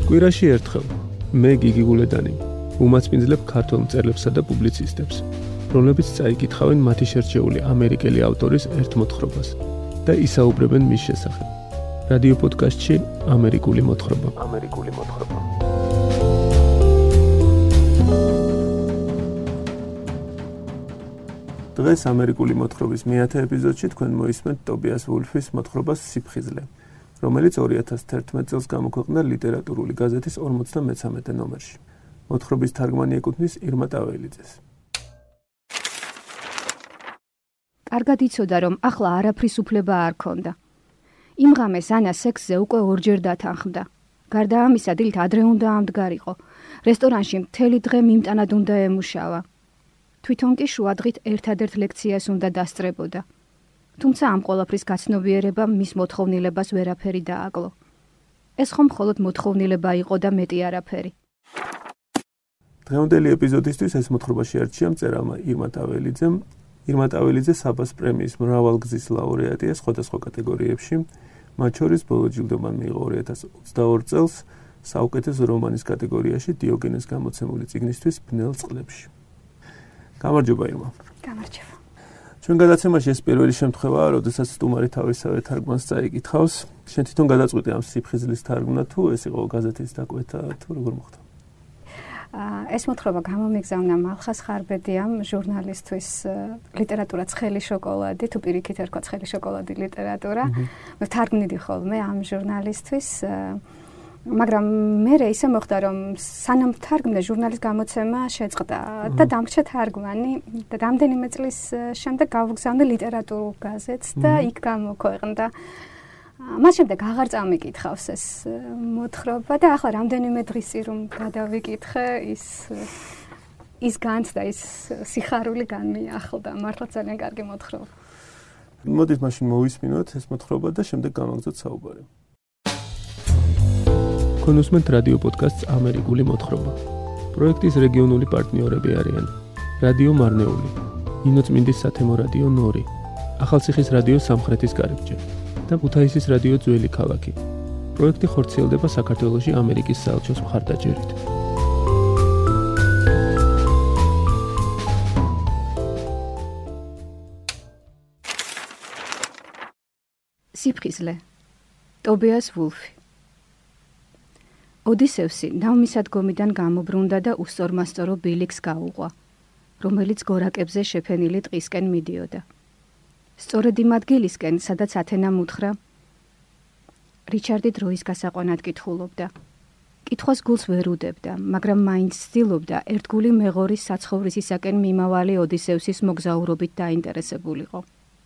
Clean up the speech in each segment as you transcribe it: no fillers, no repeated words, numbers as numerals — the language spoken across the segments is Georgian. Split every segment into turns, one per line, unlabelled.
კვირაში ერთხელ მე გიგი გულედანი უმაცმინძლებ ქართულ მწერლებსა და პუბლიცისტებს, რომლებიც წაიკითხავენ მათი შერჩეული ამერიკელი ავტორის ერთ მოთხრობას და ისაუბრებენ მის შესახებ. რადიო პოდკასტში ამერიკული მოთხრობა. დღეს ამერიკული მოთხრობის მე-10 ეპიზოდში თქვენ მოისმენთ ტობიას ვულფის მოთხრობას სიფხიზლე, რომელიც 2011 წელს გამოქვეყნდა ლიტერატურული გაზეთის 53 ნომერში. მოთხრობის თარგმანი ეკუთვნის ირმა ტაველიძეს.
კარგად იცოდა, რომ ახლა არაფრის უფლება არ ქონდა. იმ ღამეს ანა სექსზე უკვე ორჯერ დათანხმდა. გარდა ამისა, დილით ადრე უნდა ამდგარიყო. რესტორანში მთელი დღე მიმტანად უნდა ემუშავა. თვითონ კი შუადღით ერთადერთ ლექციას უნდა დასწრებოდა. თუმცა ამ ყველაფრის გაცნობიერებამ მის მოთხოვნილებას ვერაფერი დააკლო. ეს ხომ მხოლოდ მოთხოვნილება იყო და მეტი არაფერი.
დღევანდელი ეპიზოდისთვის ეს მოთხრობა შეარჩია მწერალმა ირმა ტაველიძემ. ირმა ტაველიძე საბას პრემიის მრავალგზის ლაურეატია სხვადასხვა კატეგორიებში, მათ შორის ბოლო ჯილდო მან მიიღო 2022 წელს საუკეთესო რომანის კატეგორიაში დიოგენეს გამოცემული წიგნისთვის ბნელ წყლებში. გამარჯობა ირმა.
გამარჯობა.
ჩვენ გადაცემაში ეს პირველი შემთხვევაა, როდესაც სტუმარი თავისავე თარგმანს წაიკითხავს. შენ თვითონ გადაწყვიტე ამ სიფხიზლის თარგმნა თუ ეს იყო გაზეთის დაკვეთა თუ როგორ მოხდა?
ეს მოთხრობა გამომიგზავნა მალხას ხარბედიამ, ჟურნალისტვის ლიტერატურა ცხელი შოკოლადი, თუ პირიქით ერქვა ცხელი შოკოლადი ლიტერატურა. მე თარგმნიდი ხოლმე ამ ჟურნალისტვის, მაგრამ მე ისე მოხდა, რომ სანამ თარგმნე ჟურნალის გამოცემა შეწყდა და დამრჩა თარგმანი და რამდენიმე წლის შემდეგ გავგზავნე ლიტერატურულ გაზეთს და იქ გამოქვეყნდა. მას შემდეგ აღარ წამიკითხავს ეს მოთხრობა და ახლა რამდენიმე დღის წინ რომ გადავიკითხე, ის განცდა, ის სიხარული განმიახლდა. მართლა ძალიან კარგი მოთხრობა.
მოდით მაშინ მოვისმინოთ ეს მოთხრობა და შემდეგ გავაგზავნოთ საუბარი. თქვენ უსმენთ რადიო პოდკასტს ამერიკული მოთხრობა. პროექტის რეგიონული პარტნიორები არიან რადიო მარნეული, ინოწმინდის სათემო რადიო ნორი, ახალციხის რადიო სამხრეთის კარიბჭე და ქუთაისის რადიო ძველი ქალაქი. პროექტი ხორციელდება საქართველოში ამერიკის საელჩოს მხარდაჭერით.
სიფხიზლე. ტობიას ვულფი. ოდისევსი ნავმისადგომიდან გამობრუნდა და უსწორმასწორო ბილიქს გაუღვა, რომელიც გორაკებზე შეფენილი ტყისკენ მიდიოდა. სწორედ იმ ადგილისკენ, სადაც ათენამ უთხრა, რიჩარდი დროის გასაყვანად კითხულობდა. კითხვას გულს ვერ უდებდა, მაგრამ მაინც ცდილობდა ერთგული მეღორის საცხოვრისისაკენ მიმავალი ოდისევსის მოგზაურობით დაინტერესებულიყო.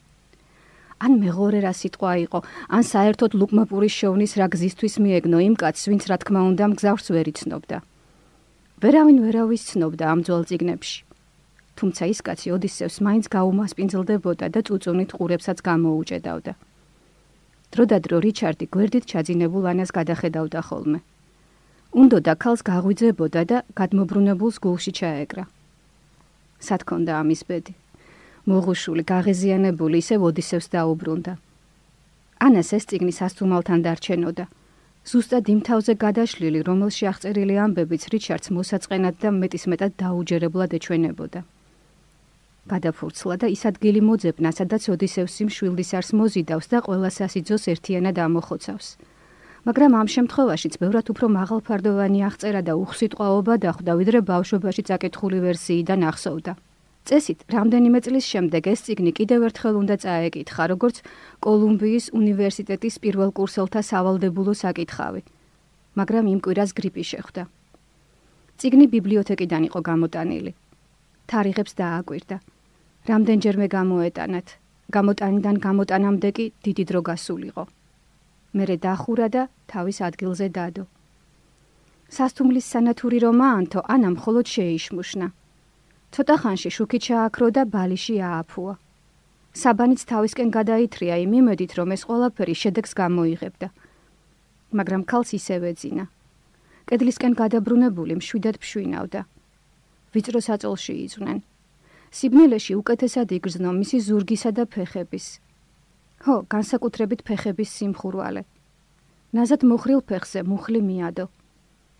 ან მეღორე რა სიტყვა იყო, ან საერთოდ ლუკმაპურის შოვნის რა გზისთვის მიეგნო იმ კაცს, ვინც რა თქმა უნდა მგზავრს ვერ იცნობდა. ვერავინ ვერავის ცნობდა ამ ძველ წიგნებში. თუმცა ის კაცი ოდისევს მაინც გაუმასპინძლდებოდა და წუწუნით ყურებსაც გამოუჭედავდა. დროდადრო რიჩარდი გვერდით ჩაძინებულ ანას გადახედავდა ხოლმე. უნდოდა ქალს გაღვიძებოდა და გადმობრუნებულს გულში ჩაეკრა. სათქონდა ამის ბედი. მოღუშული, გაღიზიანებული ისევ ოდისევს დაუბრუნდა. ანას ეს წიგნი სასტუმალთან დარჩენოდა. ზუსტად იმ თავზე გადაშლილი, რომელში აღწერილი ამბებიც რიჩარდს მოსაწყენად და მეტისმეტად დაუჯერებლად ეჩვენებოდა. გადაფურცლა და ის ადგილი მოძებნა, სადაც ოდისევს იმ შვილდისარს მოზიდავს და ყველა სასიძოს ერთიანად ამოხოცავს. მაგრამ ამ შემთხვევაშიც ბევრად უფრო მაღალფარდოვანი აღწერა და უხსიტყვაობა დახვდა, ვიდრე ბავშვობაში წაკითხული ვერსიიდან ახსოვდა. წესით, რამდენიმე წლის შემდეგ ეს წიგნი კიდევ ერთხელ უნდა წაეკითხა, როგორც კოლუმბიის უნივერსიტეტის პირველ კურსელთა სავალდებულო საკითხავი. მაგრამ იმ კვირას გრიპი შეხვდა. წიგნი ბიბლიოთეკიდან იყო გამოტანილი. თარიღებს დააკვირდა. რამდენჯერმე გამოეტანათ. გამოტანიდან გამოტანამდე კი დიდი დრო გასულიყო. მერე დახურა და თავის ადგილზე დადო. სასტუმლის სანათური რომ აანთო, ანამ მხოლოდ შეიშმუშნა. ცოტა ხანში შუქი ჩააქრო და ბალიში ააფუა. საბანიც თავისკენ გადაითრია იმ იმედით, რომ ეს ყველაფერი შედეგს გამოიღებდა. მაგრამ ქალს ისევ ეძინა. კედლისკენ გადაბრუნებული მშვიდად ფშვინავდა. ვიწრო საწოლში იწვნენ. სიბნელეში უკეთესად იგრძნო მისი ზურგისა და ფეხების. ხო, განსაკუთრებით ფეხების სიმხურვალე. ნაზად მოხრილ ფეხზე მუხლი მიადო.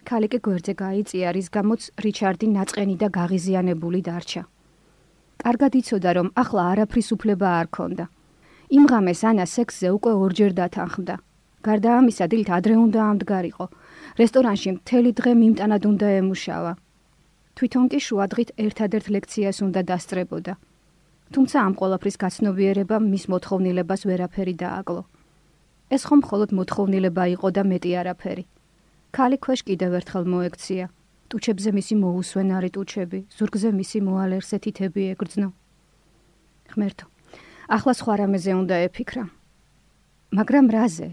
ქალი კი გვერდზე გაიწია, რის გამოც რიჩარდი ნაწყენი და გაღიზიანებული დარჩა. კარგად იცოდა, რომ ახლა არაფრის უფლება არ ქონდა. იმ ღამეს ანა სექსზე უკვე ორჯერ დათანხმდა. გარდა ამისა, დილით ადრე უნდა ამდგარიყო. რესტორანში მთელი დღე მიმტანად უნდა ემუშავა. თვითონ კი შუადღით ერთადერთ ლექციას უნდა დასწრებოდა. თუმცა ამ ყველაფრის გაცნობიერებამ მის მოთხოვნილებას ვერაფერი დააკლო. ეს ხომ მხოლოდ მოთხოვნილება იყო და მეტი არაფერი. ქალი ქვეშ კიდევ ერთხელ მოექცია. ტუჩებზე მისი მოუსვენარი ტუჩები, ზურგზე მისი მოალერსე თითები ეგრძნო. ღმერთო, ახლა სხვა რამეზე უნდა ეფიქრა. მაგრამ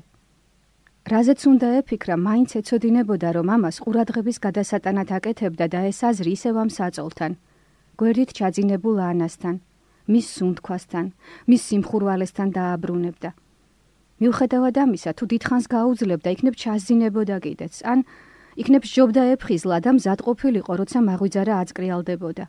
რაზეც უნდა ეფიქრა, მაინც ეცოდინებოდა, რომ ამას ყურადღების გადასატანად აკეთებდა და ეს აზრი ისევ ამ საწოლთან, გვერდით ჩაძინებულ ანასთან, მის სუნთქვასთან, მის სიმხურვალესთან დააბრუნებდა. მიუხედავად ამისა, თუ დიდხანს გაუძლებდა, იქნებ ჩაზინებოდა კიდეც, ან იქნებ სჯობდა ეფხიზლა და მზად ყოფილიყო, როცა მაღვიძარა აწკრიალდებოდა.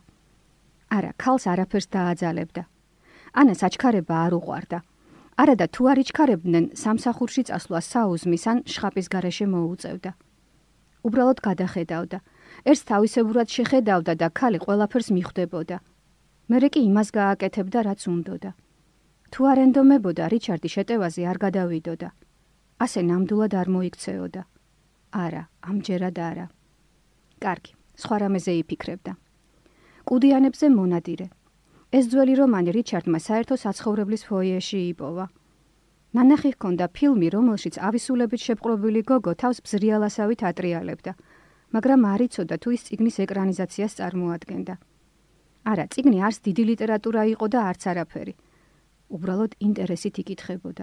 არა, ქალს არაფერს დააძალებდა. ანას აჩქარება არ უყვარდა. არა და თუ არ იჩქარებდნენ, სამსახურში წასვლა საუზმის ან შხაპის გარეშე მოუწევდა. უბრალოდ გადახედავდა. ერთს თავისებურად შეხედავდა და ქალი ყველაფერს მიხვდებოდა. მერე კი იმას გააკეთებდა, რაც უნდოდა. თუ არ ენდომებოდა, რიჩარდი შეტევაზე არ გადავიდოდა. ასე ნამდვილად არ მოიქცეოდა. არა, ამჯერად არა. კარგი, სხვა რამეზე იფიქრებდა. კუდიანებზე მონადირე. ეს ძველი რომანი რიჩარდმა საერთო საცხოვრებლის ფოიეში იპოვა. ნანახი ჰქონდა ფილმი, რომელშიც ავისულებით შეპყრობილი გოგო თავს ბზრიალასავით ატრიალებდა, მაგრამ არ იცოდა თუ ის წიგნის ეკრანიზაციას წარმოადგენდა. არა, წიგნი არც დიდი ლიტერატურა იყო და არც არაფერი. უბრალოდ ინტერესით იკითხებოდა.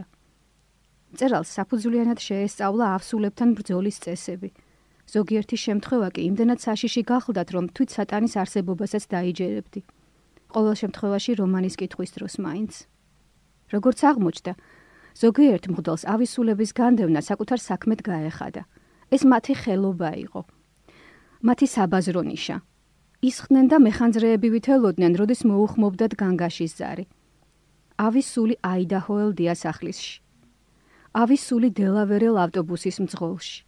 მწერალს საფუძვლიანად შეესწავლა ავსულებთან ბრძოლის წესები. ზოგიერთი შემთხვევა კი იმდენად საშიში გახლდათ, რომ თვით სატანის არსებობასაც დაიჯერებდი. ყოველ შემთხვევაში რომანის კითხვის დროს მაინც. როგორც აღმოჩნდა, ზოგიერთ მღვდელს ავისულების განდევნა საკუთარ საქმედ გაეხადა. ეს მათი ხელობა იყო. მათი საბაზრო ნიშა. ისხდნენ და მეხანძრეები ვითელოდნენ, როდის მოუხმობდათ განგაშის ზარი. ავისული აიდაჰოელ დიასახლისში. ავისული დელავერელ ავტობუსის მძღოლში.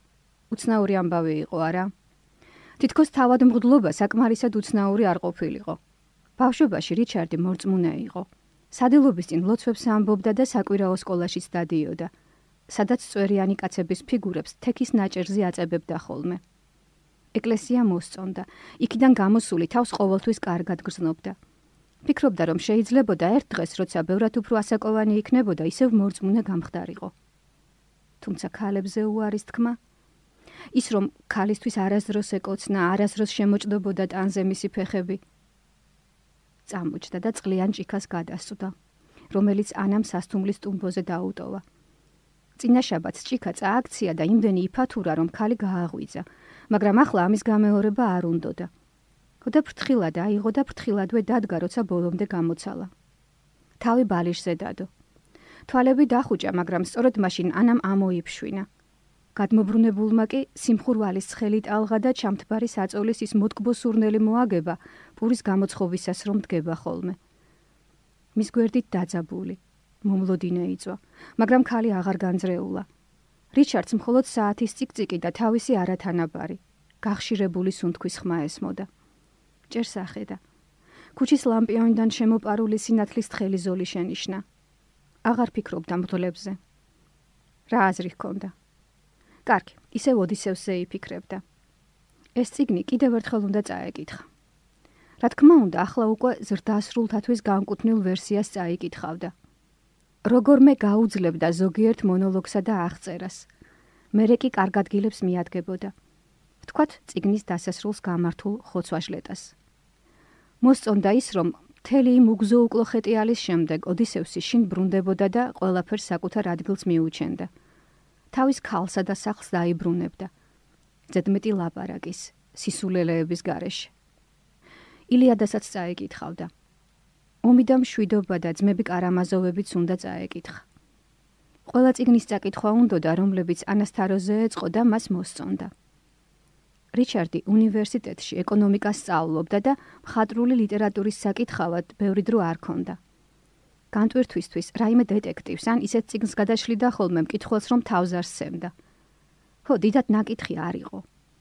უცნაური ამბავი იყო, არა? თითქოს თავად მღვდლობა საკმარისად უცნაური არ ყოფილიყო. ბავშვობაში რიჩარდი მორწმუნე იყო. სადილობის წინ ლოცვებს ამბობდა და საკვირაო სკოლაშიც დადიოდა, სადაც წვერიანი კაცების ფიგურებს თექის ნაჭერზე აწებებდა ხოლმე. ეკლესია მოსწონდა, იქიდან გამოსული თავს ყოველთვის კარგად გრძნობდა. ფიქრობდა, რომ შეიძლებოდა ერთ დღეს, როცა ბევრად უფრო ასაკოვანი იქნებოდა, ისევ მორწმუნე გამხდარიყო. თუმცა ქალებზე უარის თქმა, ის რომ ქალისთვის არასდროს ეკოცნა, არასდროს შემოჭდებოდა ტანზე მისი ფეხები, წამოჭდა და წყლიან ჭიქას გადასწვდა, რომელიც ანამ სასთუმლის ტუმბოზე დაუტოვა. წინა შაბათს ჭიქა წააქცია და იმდენი იფათურა, რომ ქალი გააღვიძა, მაგრამ ახლა ამის გამეორება არ უნდოდა. და ფრთხილად აიღო და ფრთხილადვე დადგა, როცა ბოლომდე გამოცალა. თავი ბალიშზე დადო. თვალები დახუჭა, მაგრამ სწორედ მაშინ ანამ ამოიფშვინა. გადმობრუნებულმა კი სიმხურვალის ცხელი ტალღა და ჩამთბარი საწოლის ის მოტკბო სურნელი მოაგება, პურის გამოცხობისას რომ დგება ხოლმე. მის გვერდით დაძაბული, მომლოდინე იწვა, მაგრამ ქალი აღარ განძრეულა. რიჩარდს მხოლოდ საათის წიკწიკი და თავისი არათანაბარი, გახშირებული სუნთქვის ხმა ესმოდა. ჭერს ახედა. ქუჩის ლამპიონიდან შემოპარული სინათლის თხელი ზოლი შენიშნა. აღარ ფიქრობდა მღვდლებზე. რა აზრი ჰქონდა? კარგი, ისევ ოდისევსზე იფიქრებდა. ეს წიგნი კიდევ ერთხელ უნდა წაეკითხა. რა თქმა უნდა, ახლა უკვე ზრდასრულთათვის განკუთვნილ ვერსიას წაიკითხავდა. როგორმე გაუძლებდა ზოგიერთ მონოლოგსა და აღწერას. მერე კი კარგ ადგილებს მიადგებოდა. ვთქვათ, წიგნის დასასრულს გამართულ ხოცვაჟლეტას. მოსწონდა ის, რომ მთელი იმ უგზო-უკლო ხეტიალის შემდეგ ოდისევსი შინ ბრუნდებოდა და ყველაფერს საკუთარ ადგილს მიუჩენდა. თავის ქალსა და სახლს დაიბრუნებდა. ზედმეტი ლაპარაკის, სისულელეების გარეშე. ილიადასაც წაეკითხავდა. ომი და მშვიდობა და ძმები კარამაზოვებიც უნდა წაეკითხა. ყველა წიგნის წაკითხვა უნდოდა, რომლებიც ანასთაროზე ეწყო და მას მოსწონდა. რიჩარდი უნივერსიტეტში ეკონომიკას სწავლობდა და მხატვრული ლიტერატურის საკითხავად ბევრი დრო არ ჰქონდა. განტვირთვისთვის რაიმე დეტექტივს ან ისეთ წიგნს გადაშლიდა ხოლმე მკითხველს, რომ თავს არ სცემდა. ხო, დიდად ნაკითხი არ იყო.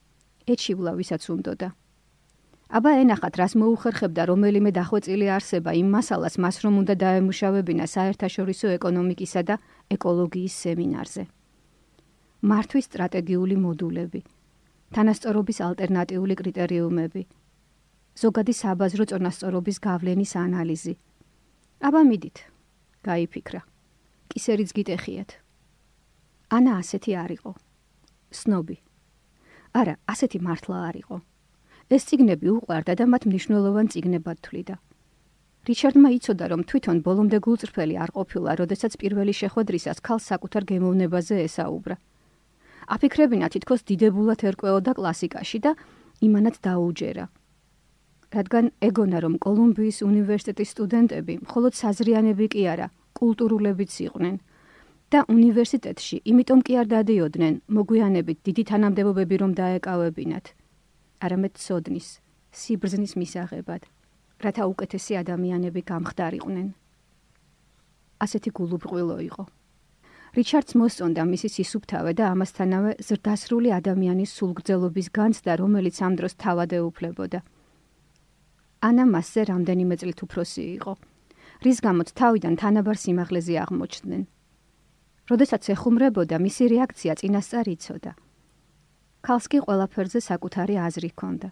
ეჩივლა ვისაც უნდოდა. აბა ენახათ რას მოუხერხებდა რომელიმე დახვეწილი არსება იმ მასალას მას რომ უნდა დაემუშავებინა საერთაშორისო ეკონომიკისა და ეკოლოგიის სემინარზე. მართვის სტრატეგიული მოდულები, თანასწორობის ალტერნატიული კრიტერიუმები, ზოგადი საბაზრო წონასწორობის გავლენის ანალიზი. აბა მიდით, გაიფიქრა. კისერიც გიტეხიათ. ანა ასეთი არ იყო. სნობი. არა, ასეთი მართლა არ იყო. ეს წიგნები უყვარდა და მათ მნიშვნელოვან წიგნებად თვლიდა. რიჩარდმა იცოდა, რომ თვითონ ბოლომდე გულწრფელი არ ყოფილა, როდესაც პირველი შეხვედრისას ქალს საკუთარ გემოვნებაზე ესაუბრა. აფიქრებინა თითქოს დიდებულად ერკვეოდა კლასიკაში და იმანად დაუჯერა. რადგან ეგონა, რომ კოლუმბიის უნივერსიტეტის სტუდენტები მხოლოდ საზრიანები კი არა, კულტურულებიც იყვნენ და უნივერსიტეტში იმიტომ კი არ დადიოდნენ, მოგვიანებით დიდი თანამდებობები რომ დაეკავებინათ. არამედ ცოდნის, სიბრძნის მისაღებად, რათა უკეთესი ადამიანები გამხდარიყვნენ. ასეთი გულუბრყვილო იყო. რიჩარდს მოსწონდა მისი სისუფთავე და ამასთანავე ზრდასრული ადამიანის სულგრძელობის განცდა, რომელიც ამ დროს თავად ეუფლებოდა. ანა მასზე რამდენიმე წლით უფროსი იყო, რის გამოც თავიდან თანაბარ სიმაღლეზე აღმოჩნდნენ. როდესაც ეხუმრებოდა, მისი რეაქცია წინასწარ იცოდა. ქალს კი ყველაფერზე საკუთარი აზრი ჰქონდა.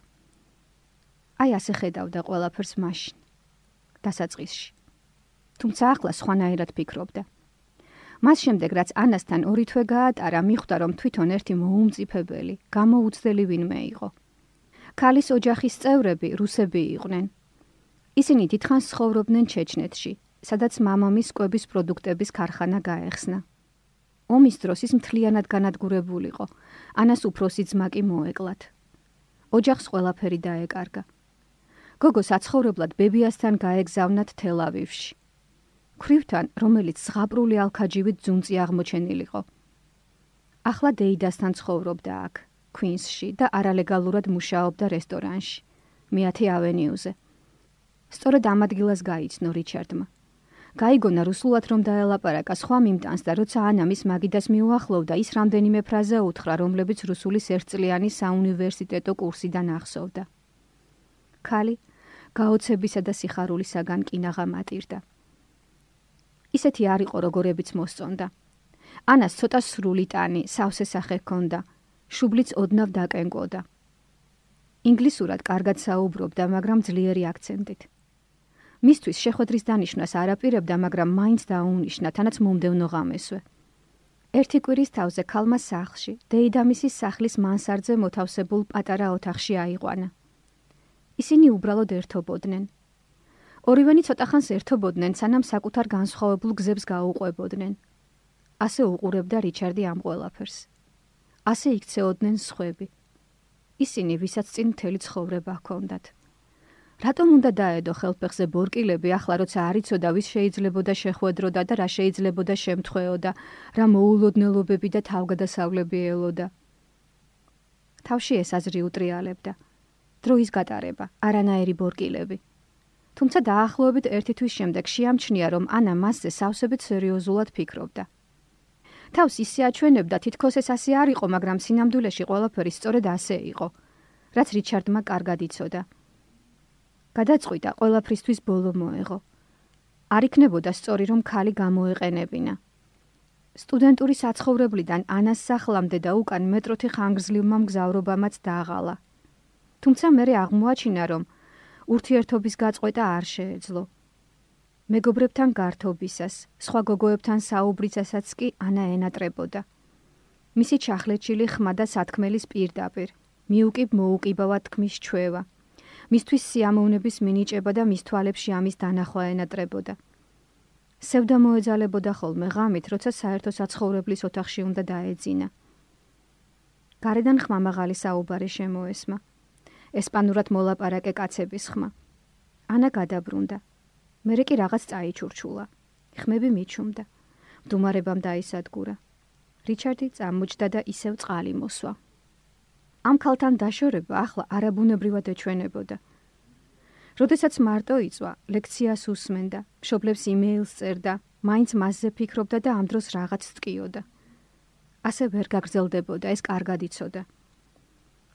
აი ასე ხედავდა ყველაფერს მაშინ, დასაწყისში. თუმცა ახლა სხვანაირად ფიქრობდა. მას შემდეგ, რაც ანასთან 2 თვე გაატარა, მიხვდა, რომ თვითონ ერთი მოუმწიფებელი, გამოუცდელი ვინმე იყო. ქალის ოჯახის წევრები რუსები იყვნენ. ისინი დიდხანს ცხოვრობდნენ ჩეჩნეთში, სადაც მამამის კვების პროდუქტების ქარხანა გაეხსნა. ომის დროს ის მთლიანად განადგურებულიყო, ანას უფროსი ძმა კი მოეკლათ. ოჯახს ყველაფერი დაეკარგა. გოგო საცხოვრებლად ბებიასთან გაეგზავნათ თელ-ავივში. ქვრივთან, რომელიც ზღაპრული ალქაჯივით ძუნწი აღმოჩენილიყო. ახლა დეიდასთან ცხოვრობდა აქ, ქვინსში და არალეგალურად მუშაობდა რესტორანში, მეათე ავენიუზე. სწორედ ამ ადგილას გაიცნო რიჩარდმა. გაიგონა რუსულად რომ დაელაპარაკა სხვა მიმტანს და როცა ანა მის მაგიდას მიუახლოვდა, ის რამდენიმე ფრაზა უთხრა, რომლებიც რუსულის ერთწლიანი საუნივერსიტეტო კურსიდან ახსოვდა. ქალი გაოცებისა და სიხარულისაგან კინაღა მატირდა. ისეთი არ იყო, როგორებიც მოსწონდა. ანას ცოტა სრული ტანი, სავსე სახე ჰქონდა, შუბლიც ოდნავ დაკენკოდა. ინგლისურად კარგად საუბრობდა, მაგრამ ძლიერი აქცენტით. მისთვის შეხვედრის დანიშვნას არ აპირებდა, მაგრამ მაინც დაუნიშნა, თანაც მომდევნო ღამესვე. ერთი კვირის თავზე ქალმა სახლში, დეიდამისის სახლის მანსარდზე მოთავსებულ პატარა ოთახში აიყვანა. ისინი უბრალოდ ერთობოდნენ. ორივენი ცოტა ხანს ერთობოდნენ, სანამ საკუთარ განსხვავებულ გზებს გაუყვებოდნენ. ასე უყურებდა რიჩარდი ამ ყველაფერს. ასე იქცეოდნენ სხვები. ისინი, ვისაც წინ მთელი ცხოვრება ჰქონდათ. რატომ უნდა დაედო ხელფეხზე ბორკილები, ახლა როცა არ იცოდა, ვის შეიძლებოდა შეხვედროდა და რა შეიძლებოდა შემთხვეოდა, რა მოულოდნელობები და თავგადასავლები ელოდა. თავში ეს აზრი უტრიალებდა. დროის გატარება, არანაირი ბორკილები. თუმცა დაახლოებით 1 თვის შემდეგ შეამჩნია, რომ ანა მასზე სავსებით სერიოზულად ფიქრობდა. თავს ისე აჩვენებდა, თითქოს ეს ასე არ იყო, მაგრამ სინამდვილეში ყველაფერი სწორედ ასე იყო, რაც რიჩარდმა კარგად იცოდა. გადაწყვიტა ყველაფრისთვის ბოლო მოეღო. არ იქნებოდა სწორი, რომ ქალი გამოეყენებინა. სტუდენტური საცხოვრებლიდან ანას სახლამდე და უკან მეტროთი ხანგრძლივმა მგზავრობამაც დააღალა. თუმცა მერე აღმოაჩინა, რომ ურთიერთობის გაწყვეტა არ შეეძლო. მეგობრებთან გართობისას, სხვა გოგოებთან საუბრისასაც კი ანა ენატრებოდა. მისი ჩახლეჩილი ხმა და სათქმელის პირდაპირ, მიუკიბ-მოუკიბავად თქმის ჩვევა. მისთვის სიამოვნების მინიჭება და მის თვალებში ამის დანახვა ენატრებოდა. სევდა მოეძალებოდა ხოლმე ღამით, როცა საერთო საცხოვრებლის ოთახში უნდა დაეძინა. გარედან ხმამაღალი საუბარი შემოესმა. ესპანურად მოლაპარაკე კაცების ხმა. ანა გადაბრუნდა. მერე კი რაღაც წაიჩურჩულა. ხმები მიჩუმდა. მდუმარებამ დაისადგურა. რიჩარდი წამოჯდა და ისევ წყალი მოსვა. ამ ქალთან დაშორება ახლა არაბუნებრივად ეჩვენებოდა. როდესაც მარტო იწვა, ლექციას უსმენდა, მშობლებს იმეილს წერდა, მაინც მასზე ფიქრობდა და ამ დროს რაღაც ტკიოდა. ასე ვერ გაგრძელდებოდა, ეს კარგად იცოდა.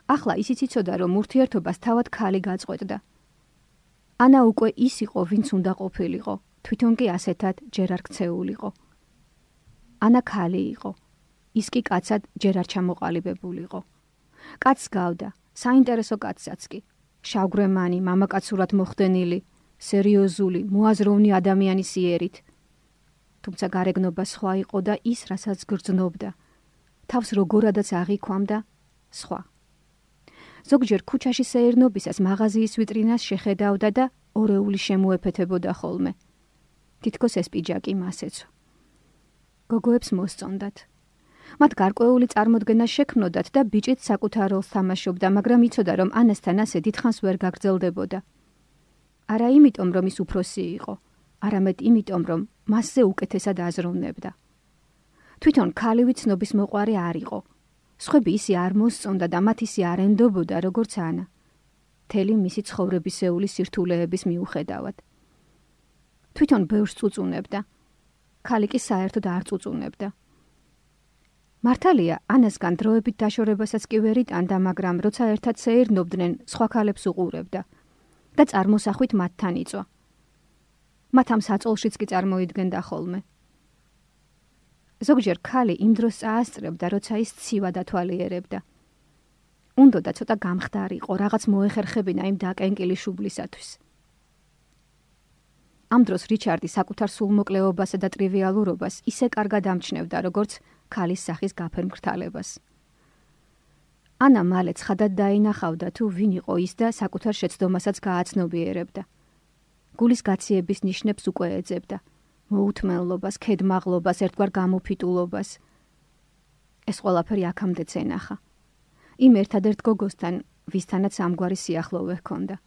ახლა ისიც იცოდა, რომ ურთიერთობას თავად ქალი გაწყვეტდა. ანა უკვე ის იყო, ვინც უნდა ყოფილიყო, თვითონ კი ასეთად ჯერ არ ქცეულიყო. ანა ქალი იყო, ის კი კაცად ჯერ არ ჩამოყალიბებულიყო. კაცს გავდა, საინტერესო კაცსაც კი, შავგრემანი, მამაკაცურად მოხდენილი, სერიოზული, მოაზროვნი ადამიანის იერით. თუმცა გარეგნობა სხვა იყო და ის, რასაც გრძნობდა, თავს როგორადაც აღიქვამდა, სხვა. ზოგჯერ ქუჩაში სეირნობისას მაღაზიის ვიტრინას შეხედავდა და ორეული შემოეფეთებოდა ხოლმე. თითქოს ეს პიჯაკი მასეცო. გოგოებს მოსწონდათ. მათ გარკვეული წარმოდგენა შექმნოდათ და ბიჭით საკუთარ როლს თამაშობდა, მაგრამ იცოდა, რომ ანასთან ასე დიდხანს ვერ გაგრძელდებოდა. არა იმიტომ, რომ ის უფროსი იყო, არამედ იმიტომ, რომ მასზე უკეთესად აზროვნებდა. თვითონ ქალივი ცნობის მოყვარე არ იყო. სხვები ისი არ მოსწონდა და მათ ისი არ ენდობოდა, როგორც ანა. მთელი მისი ცხოვრებისეული სირთულეების მიუხედავად. თვითონ ბევრს წუწუნებდა. ქალი კი საერთოდ არ წუწუნებდა. მართალია, ანასგან დროებით დაშორებასაც კი ვერ იტანდა, მაგრამ როცა ერთად სეირნობდნენ, სხვა ქალებს უყურებდა და წარმოსახვით მათთან იწვა. მათ ამ საწოლშიც კი წარმოიდგენდა ხოლმე. ზოგჯერ ქალი იმ დროს წაასწრებდა, როცა ის ცივა დათვალიერებდა. უნდოდა ცოტა გამხდარიყო, რაღაც მოეხერხებინა იმ დაკენკილი შუბლისათვის. ამ დროს რიჩარდი საკუთარ სულმოკლეობასა და ტრივიალურობას ისე კარგად ამჩნევდა, როგორც ქალის სახის გაფერმკრთალებას. ანა მალე ცხადად დაინახავდა, თუ ვინ იყო ის და საკუთარ შეცდომასაც გააცნობიერებდა. გულის გაციების ნიშნებს უკვე ეძებდა. მოუთმენლობას, ქედმაღლობას, ერთგვარ გამოფიტულობას. ეს ყველაფერი აქამდეც ენახა. იმ ერთადერთ გოგოსთან, ვისთანაც ამგვარი სიახლოვე ჰქონდა.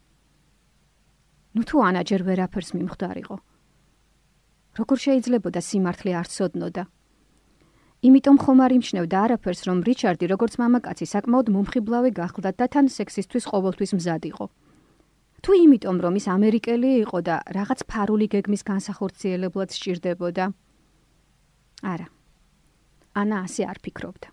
ნუ თუ ანა ჯერ ვერაფერს მიმხდარიყო. როგორ შეიძლებოდა სიმართლე არ ცოდნოდა? იმიტომ ხომ არ იმჩნევდა არაფერს, რომ რიჩარდი როგორც მამაკაცი საკმაოდ მომხიბლავი გახლდათ და თან სექსისთვის ყოველთვის მზად იყო. თუ იმიტომ, რომ ის ამერიკელი იყო და რაღაც ფარული გეგმის განსახორციელებლად სჭირდებოდა? არა. ანა ასე არ ფიქრობდა.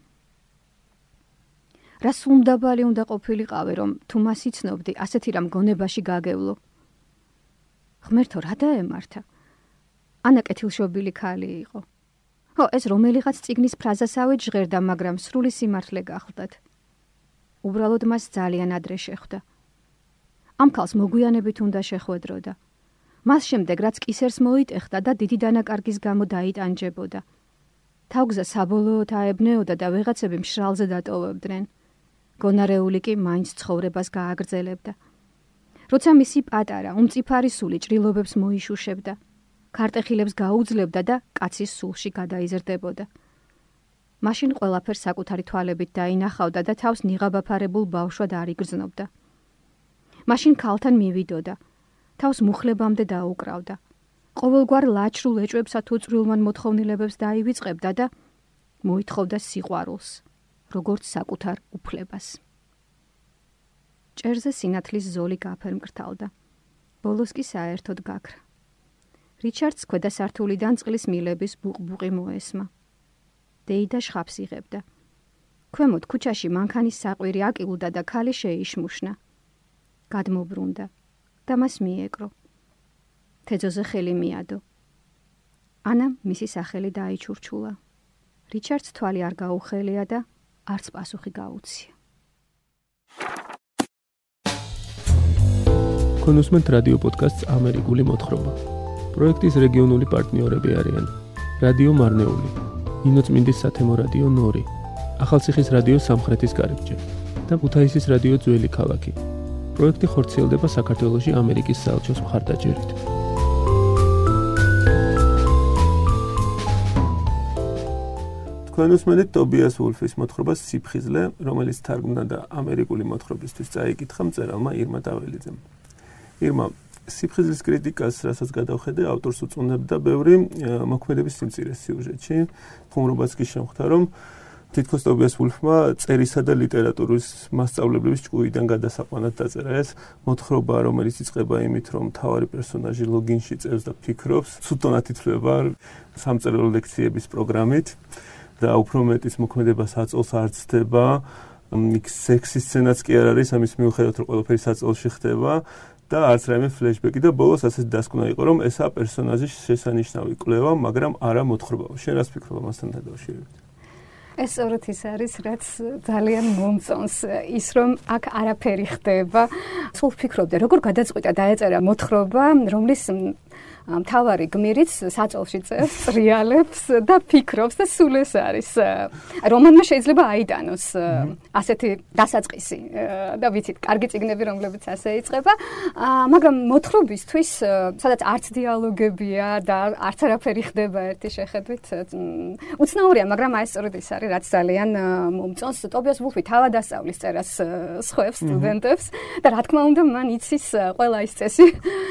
რა სულმდაბალი უნდა ყოფილიყავი, რომ თუ მას იცნობდი, ასეთი რამ გონებაში გაგევლო. ღმერთო, რა დაემართა? ანა კეთილშობილი ქალი იყო. ხო, ეს რომელიღაც წიგნის ფრაზასავით ჟღერდა, მაგრამ სრული სიმართლე გახლდათ. უბრალოდ მას ძალიან ადრე შეხვდა. ამ ქალს მოგვიანებით უნდა შეხვედროდა. მას შემდეგ, რაც კისერს მოიტეხდა და დიდი დანაკარგის გამო დაიტანჯებოდა. თავგზა საბოლოოდ აებნეოდა და ვეღაცები მშრალზე დატოვებდნენ. გონარეული კი მაინც ცხოვრებას გააგრძელებდა. როცა მისი პატარა, უმწიფარი სული ჭრილობებს მოიშუშებდა, ქარტეხილებს გაუძლებდა და კაცის სულში გადაიზრდებოდა. მაშინ ყველაფერს საკუთარი თვალებით დაინახავდა და თავს ნიღაბაფარებულ ბავშვად არ იგრძნობდა. მაშინ ქალთან მივიდოდა, თავს მუხლებამდე დაუკრავდა. ყოველგვარ ლაჩრულ ეჭვებსა თუ წვრილმან მოთხოვნილებებს დაივიწყებდა და მოითხოვდა სიყვარულს, როგორც საკუთარ უფლებას. ჭერზე სინათლის ზოლი გაფერმკრთალდა. ბოლოს კი საერთოდ გაქრა. რიჩარდს ქვედა სართულიდან წყლის მილების ბუყბუყი მოესმა. დეიდა შხაპს იღებდა. ქვემოთ ქუჩაში მანქანის საყვირი აკილუდა და ქალი შეიშმუშნა. გადმობრუნდა და მას მიეკრო. თეძოზე ხელი მიადო. ანა მისი სახელი დაიჩურჩულა. რიჩარდს თვალი არ გაუხელია და არც პასუხი გაუცია.
კონუსმენთ რადიო პოდკასტს ამერიკული მოთხრობა. პროექტის რეგიონული პარტნიორები არიან რადიო მარნეული, ნინოწმინდის სათემო რადიო ნორი, ახალციხის რადიო სამხრეთის კარიბჭე და ქუთაისის რადიო ძველი ქალაქი. პროექტი ხორციელდება საქართველოში ამერიკის საელჩოს მხარდაჭერით. თქვენ უსმენთ ტობიას ულფის მოთხრობას სიფხიზლე, რომელიც თარგმნა და ამერიკული მოთხრობისთვის წაიკითხა მწერალმა ირმა დაველიძემ. ირმა, სიფხიზლის კრიტიკას, რასაც გადავხედე, ავტორს უწუნებდა ბევრი მოქმედების სიმწირეს სიუჟეტში. ხუმრობაც კი შემხვდა, რომ თითქოს ტობიას ულფმა წერისა და ლიტერატურის მასწავლებლების ჭკუიდან გადასაყვანად დაწერა ეს მოთხრობა, რომელიც იწყება იმით, რომ მთავარი პერსონაჟი ლოგინში წერს და ფიქრობს, ცუდად ითვლება სამწერლო ლექციების პროგრამით და უფრო მეტის მოქმედებას აწოლს არ ცდება სექსის სცენაც კი არ არის ამის მიუხედავად რომ ყველაფერი საწოლში ხდება და არც რაიმე ფლეშბექი და ბოლოს ასეთ დასკვნა იყო რომ ესაა პერსონაჟის შესანიშნავი კვლევა, მაგრამ არა მოთხრობა. შენ რას ფიქრობ ამასთან დაკავშირებით?
ეს სწორედ ის არის, რაც ძალიან მომწონს ის რომ აქ არაფერი ხდება. სულ ვფიქრობდი, როგორ გადაწყვიტა დაეწერა მოთხრობა, რომლის მთავარი გმირიც საწოლში წერს, ტრიალებს და ფიქრობს და სულ ეს არის. რომანმა შეიძლება აიტანოს ასეთი დასაწყისი და ვიცით, კარგი წიგნები, რომლებიც ასე იწყება, მაგრამ მოთხრობისთვის, სადაც არც დიალოგებია და არც არაფერი ხდება ერთი შეხედვით, უცნაურია, მაგრამ აი სწორედ ის არის, რაც ძალიან მომწონს. ტობიას ვულფი თავად ასწავლის წერას სხვებს, სტუდენტებს და რა თქმა უნდა, მან იცის ყველა ის წესი,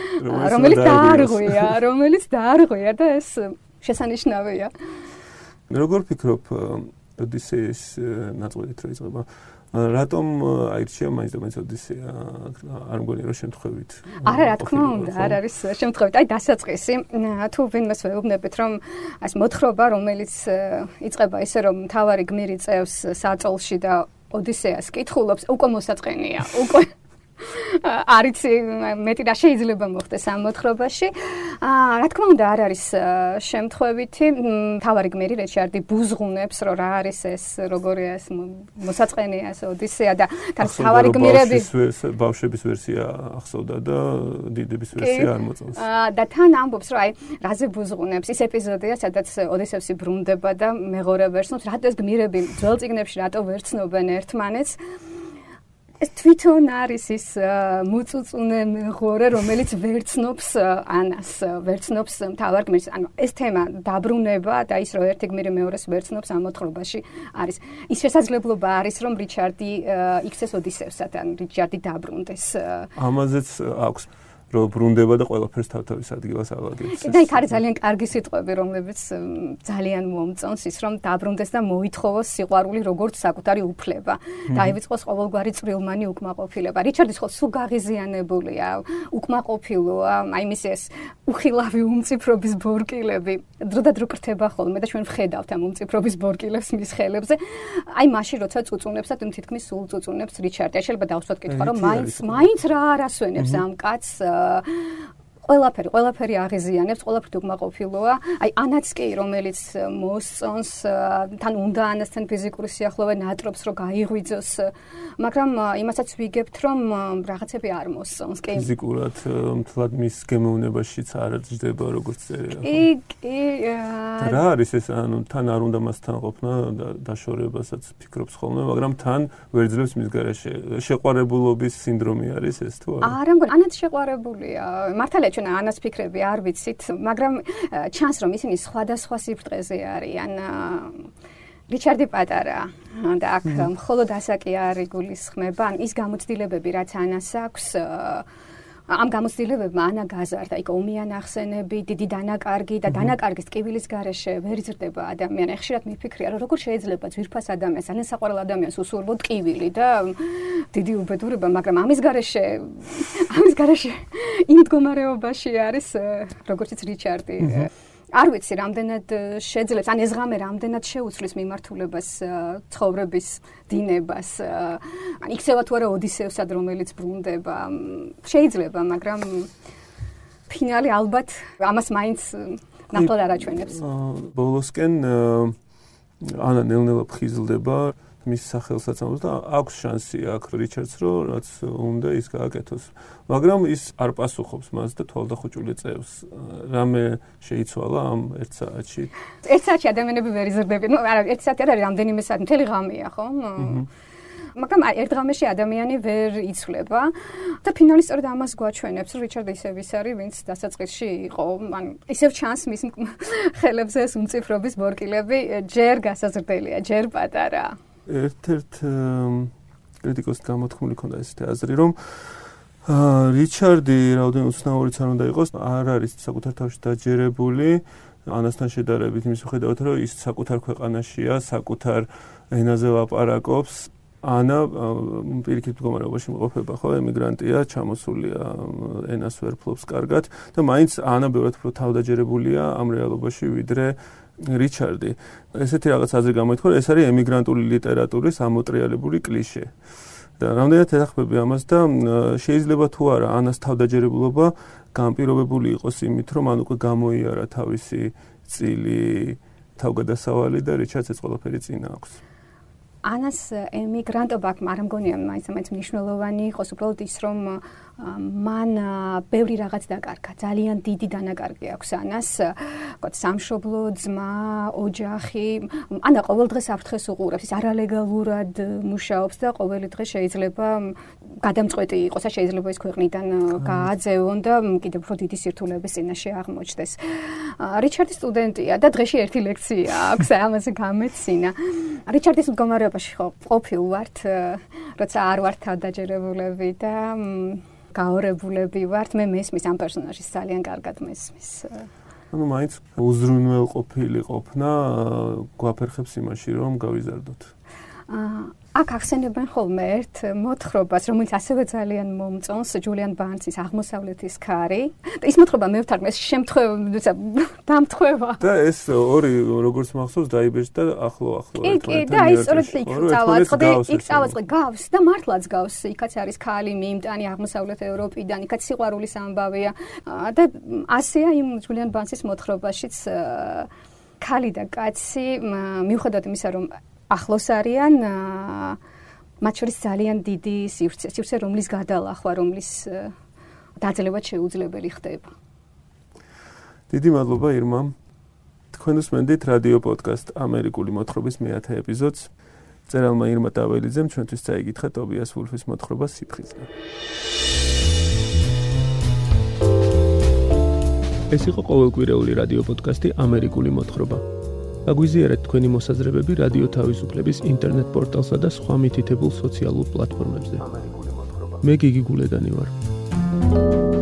რომელიც დაარღვია და ეს შესანიშნავია.
როგორ ფიქრობ, ოდისეის ნაწყვეტით რო იწყება, რატომ აირჩია მაინც და მაინც ოდისეა? არ მგონია რომ შემთხვევით.
არა, რა თქმა უნდა, არ არის შემთხვევით. აი დასაწყისი, თუ ვინმეს ვეუბნებით, რომ ეს მოთხრობა, რომელიც იწყება ისე, რომ მთავარი გმირი წევს საწოლში და ოდისეას კითხულობს, უკვე მოსაწყენია, უკვე არიცი მეტი რა შეიძლება მოხდეს ამ მოთხრობაში. რა თქმა უნდა, არ არის შემთხვევითი. მთავარი გმირი რეჩარდი ბუზღუნებს, რომ რა არის ეს, როგორია ეს მოსაწყენია ეს ოდისეა და თან მთავარი გმირები
ბავშვების ვერსია ახსოვდა და დიდების ვერსია არ მოწონს.
და თან ამბობს, რომ აი, რაზე ბუზღუნებს. ის ეპიზოდია, სადაც ოდისევსი ბრუნდება და მეღორე ვერსნობს, რატოს გმირები ძველ წიგნებში რატო ვერცნობენ ერთმანეთს. ეს თვითონ არის ის მოწუწუნე მეღორე, რომელიც ვერცნობს ანას, ვერცნობს მთავარ გმირს. ანუ ეს თემა დაბრუნება და ის რომ ერთი გმირი მეორეს ვერცნობს ამ მოთხრობაში არის. ის შესაძლებლობა არის რომ რიჩარდი იქცეს ოდისევსთან, რიჩარდი დაბრუნდეს.
ამაზეც აქვს რომ ბრუნდება და ყველაფერს თავთავის ადგილას აღადგენს.
და იქ არის ძალიან კარგი სიტყვები, რომლებიც ძალიან მომწონს ის რომ დაბრუნდეს და მოითხოვოს სიყვარული როგორც საკუთარი უფლება. დაივიწყოს ყოველგვარი წვრილმანი უკმაყოფილება. რიჩარდის ხო სულ გაღიზიანებულია, უკმაყოფილოა, აი მის ეს უხილავი უმწიფრობის ბორკილები. დრო და დრო კრთება ხოლმე და ჩვენ ვხედავთ ამ უმწიფრობის ბორკილებს მის ხელებზე. აი მაშინ როცა წუწუნებს და თითქმის სულ წუწუნებს რიჩარდი. შეიძლება დავსვათ კითხვა რომ მაინც რა არასვენებს ამ კაცს ყველაფერი აღიზიანებს, ყველაფერი უკმაყოფილოა. აი ანაც კი, რომელიც მოსწონს, თან უნდა ანასთან ფიზიკური სიახლოვე ნატრობს, რომ გაიღვიძოს, მაგრამ იმასაც ვიგებთ, რომ რაღაცები არ მოსწონს. კი.
ფიზიკურად მთლად მის გემოვნებაშიც არ ჯდება როგორც წერია.
კი.
რა არის ეს, ანუ თან არ უნდა მასთან ყოფნა და დაშორებასაც ფიქრობს ხოლმე, მაგრამ თან ვერ ძლევს მის გარეშე. შეყვარებულობის სინდრომი არის ეს თუ არა?
არა, მგონი, ანაც შეყვარებულია. მართალია ჩვენ ანას ფიქრები არ ვიცით, მაგრამ ჩანს რომ ისინი სხვადასხვა სიფრთხეზე არიან. რიჩარდი პატარა და აქ მხოლოდ ასაკი არ იგულისხმება, ან ის გამოცდილებები, რაც ანას აქვს, ამ გამოცდილებებმა ანა გაზარდა, იქ ომიან ახსენები, დიდი დანაკარგი და დანაკარგის ტკივილის გარეშე ვერ იზრდება ადამიანი. ხშირად მიფიქრია, რომ როგორ შეიძლება ძვირფას ადამიანს, ძალიან საყვარელ ადამიანს უსურვო ტკივილი და დიდი უბედურება, მაგრამ ამის გარეშე იმ მდგომარეობაში არის, როგორც რიჩარდი. არ ვიცი, რამდენად შეძლებს, ან ეს ღამე რამდენად შეუცვლის მიმართულებას ცხოვრების დინებას. ან იქცევა თუ არა ოდისევსად, რომელიც ბრუნდება. შეიძლება, მაგრამ ფინალი ალბათ ამას მაინც ნახოთ არაჩვენებს.
ბოლოსკენ ანა ნელ-ნელა ფხიზლდება მის სახელსაცავს და აქვს შანსი აქ რიჩარდს რომ რაც უნდა ის გააკეთოს. მაგრამ ის არ პასუხობს მას და თვალდახუჭული წევს. რამე შეიცვალა ამ 1 საათში?
1 საათში ადამიანები ვერ იზრდებიან. ნუ არა, 1 საათი არ არის, რამდენიმე საათი, მთელი ღამეა, ხო? მაგრამ ერთ ღამეში ადამიანი ვერ იცვლება და ფინალი სწორედ ამას გვაჩვენებს, რომ რიჩარდი ისევ ის არის, ვინც დასაწყისში იყო. ანუ ისევ ჩანს მის ხელებზე ეს უმწიფრობის ბორკილები, ჯერ გასაზრდელია, ჯერ პატარა.
ერთ-ერთ კრიტიკოსს გამოთქმული ქონდა ესეთი აზრი, რომ რიჩარდი რაოდენობით უცნაურიც არ უნდა იყოს, არ არის საკუთარ თავში დაჯერებული ანასთან შედარებით იმის მიხედვით, რომ ის საკუთარ ქვეყანაშია, საკუთარ ენაზე ლაპარაკობს. ანა პირიქით მდგომარეობაში იმყოფება, ხო, ემიგრანტია, ჩამოსულია, ენას ვერ ფლობს კარგად და მაინც ანა ბევრად უფრო თავდაჯერებულია ამ რეალობაში, ვიდრე რიჩარდი. ესეთი რაღაც აზრი გამოითქვა, ეს არის ემიგრანტული ლიტერატურის ამოტრიალებული კლიშე. და რამდენად ეთახმები ამას და შეიძლება თუ არა ანას თავდაჯერებულობა განპირობებული იყოს იმით, რომ ან უკვე გამოიარა თავისი წილი თავგადასავალი და რიჩარდს ეს ყველაფერი წინ აქვს.
ანას ემიგრანტობა არ მგონია მაინც მნიშვნელოვანი იყოს, უბრალოდ ის რომ მან ბევრი რაღაც დაკარგა, ძალიან დიდი დანაკარგი აქვს ანას, ვთქვათ, სამშობლო, ძმა, ოჯახი. ანა ყოველ დღეს საფრთხეს უყურებს, ის არალეგალურად მუშაობს და ყოველი დღე შეიძლება გადამწყვეტი იყოს და შეიძლება ის ქვეყნიდან გააძევონ და კიდევ უფრო დიდი სირთულეების წინაშე აღმოჩნდეს. რიჩარდი სტუდენტია და დღეში ერთი ლექცია აქვს, ამაზე გამეცინა. რიჩარდის მდგომარეობაში ყოფილ ვართ, როცა არ ვართ თავდაჯერებულები და გაორებულები ვართ, მე მესმის ამ პერსონაჟის ძალიან კარგად მესმის.
ანუ მაინც უზრუნველყოფილი ყოფნა გვაფერხებს იმაში, რომ გავიზარდოთ.
აქ ახსენებენ ხოლმე ერთ მოთხრობას, რომელიც ასევე ძალიან მომწონს, ჯულიან ბარნსის აღმოსავლეთის ქარი. და ის მოთხრობა მე ვთარგმნეს დამთხვევა.
და ეს ორი როგორც მახსოვს დაიბეჭდა ახლო
კი, და ის სწორედ იქ წავაწყე გავს და მართლაც გავს. იქაც არის ქალი მიიმტანი აღმოსავლეთ ევროპიდან, იქაც სიყვარულის ამბავია და ასეა იმ ჯულიან ბარნსის მოთხრობაშიც ქალი და კაცი მიუხედავად იმისა, რომ ახლოს არიან, მათ შორის ძალიან დიდი სივრცე, რომლის გადალახვა, რომლის დაძლევა შეუძლებელი ხდება.
დიდი მადლობა ირმა. თქვენ უსმენთ რადიო პოდკასტ ამერიკული მოთხრობის მე-10 ეპიზოდს. წერალმა ირმა დაველიძემ ჩვენთვის წაიკითხა ტობიას ვულფის მოთხრობა სიფხიზლე. ეს იყო ყოველკვირეული რადიო პოდკასტი ამერიკული მოთხრობა. აგვიზიარეთ თქვენი მოსაზრებები რადიო თავისუფლების ინტერნეტ პორტალსა და სხვა მითითებულ სოციალურ პლატფორმებზე. მე გიგი გულედანი ვარ.